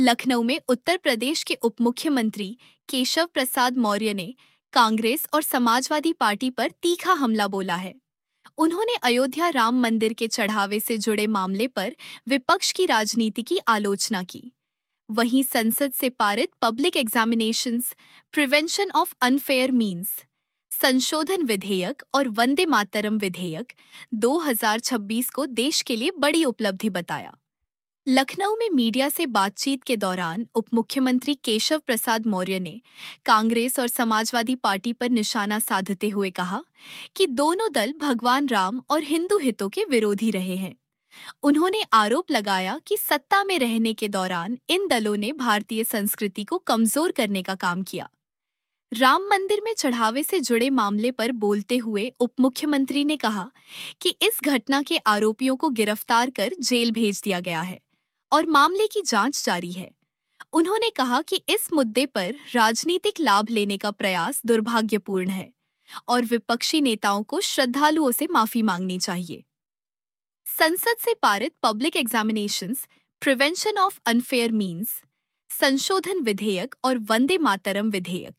लखनऊ में उत्तर प्रदेश के उप मुख्यमंत्री केशव प्रसाद मौर्य ने कांग्रेस और समाजवादी पार्टी पर तीखा हमला बोला है। उन्होंने अयोध्या राम मंदिर के चढ़ावे से जुड़े मामले पर विपक्ष की राजनीति की आलोचना की। वहीं संसद से पारित public examinations prevention of unfair means संशोधन विधेयक और वंदे मातरम विधेयक 2026 को देश के लिए बड़ी उपलब्धि बताया। लखनऊ में मीडिया से बातचीत के दौरान उप मुख्यमंत्री केशव प्रसाद मौर्य ने कांग्रेस और समाजवादी पार्टी पर निशाना साधते हुए कहा कि दोनों दल भगवान राम और हिंदू हितों के विरोधी रहे हैं। उन्होंने आरोप लगाया कि सत्ता में रहने के दौरान इन दलों ने भारतीय संस्कृति को कमजोर करने का काम किया। राम मंदिर में चढ़ावे से जुड़े मामले पर बोलते हुए उप मुख्यमंत्री ने कहा कि इस घटना के आरोपियों को गिरफ्तार कर जेल भेज दिया गया है और मामले की जांच जारी है। उन्होंने कहा कि इस मुद्दे पर राजनीतिक लाभ लेने का प्रयास दुर्भाग्यपूर्ण है और विपक्षी नेताओं को श्रद्धालुओं से माफी मांगनी चाहिए। संसद से पारित public examinations prevention of unfair means संशोधन विधेयक और वंदे मातरम विधेयक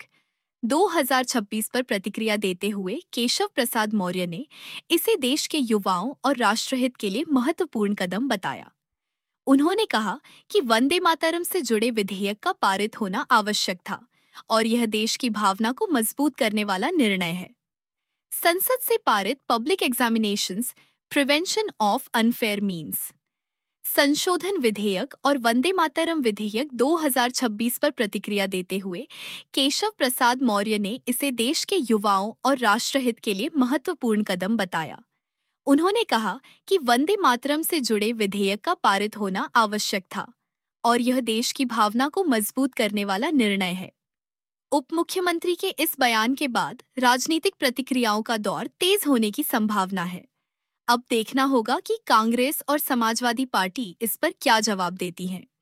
2026 पर प्रतिक्रिया देते हुए केशव प्रसाद मौर्य ने इसे देश के युवाओं और राष्ट्रहित के लिए महत्वपूर्ण कदम बताया। उन्होंने कहा कि वंदे मातरम से जुड़े विधेयक का पारित होना आवश्यक था और यह देश की भावना को मजबूत करने वाला निर्णय है। संसद से पारित public examinations prevention of unfair means संशोधन विधेयक और वंदे मातरम विधेयक 2026 पर प्रतिक्रिया देते हुए केशव प्रसाद मौर्य ने इसे देश के युवाओं और राष्ट्रहित के लिए महत्वपूर्ण कदम बताया। उन्होंने कहा कि वंदे मातरम से जुड़े विधेयक का पारित होना आवश्यक था और यह देश की भावना को मजबूत करने वाला निर्णय है। उप मुख्यमंत्री के इस बयान के बाद राजनीतिक प्रतिक्रियाओं का दौर तेज होने की संभावना है। अब देखना होगा कि कांग्रेस और समाजवादी पार्टी इस पर क्या जवाब देती हैं।